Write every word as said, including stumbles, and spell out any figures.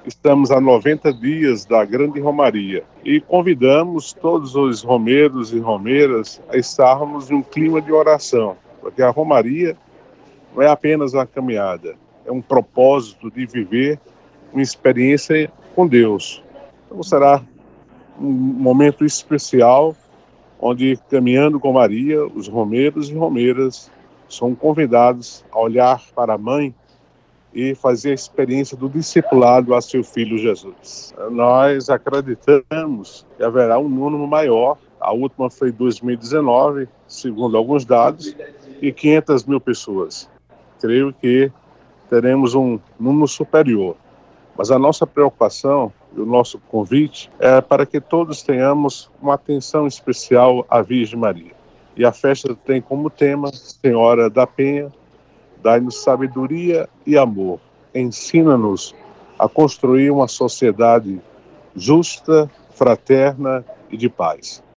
Estamos a noventa dias da grande romaria e convidamos todos os romeiros e romeiras a estarmos em um clima de oração, porque a romaria não é apenas uma caminhada, é um propósito de viver uma experiência com Deus. Então será um momento especial onde, caminhando com Maria, os romeiros e romeiras são convidados a olhar para a mãe e fazer a experiência do discipulado a seu filho Jesus. Nós acreditamos que haverá um número maior. A última foi em dois mil e dezenove, segundo alguns dados, e quinhentas mil pessoas. Creio que teremos um número superior. Mas a nossa preocupação e o nosso convite é para que todos tenhamos uma atenção especial à Virgem Maria. E a festa tem como tema Senhora da Penha, dai-nos sabedoria e amor. Ensina-nos a construir uma sociedade justa, fraterna e de paz.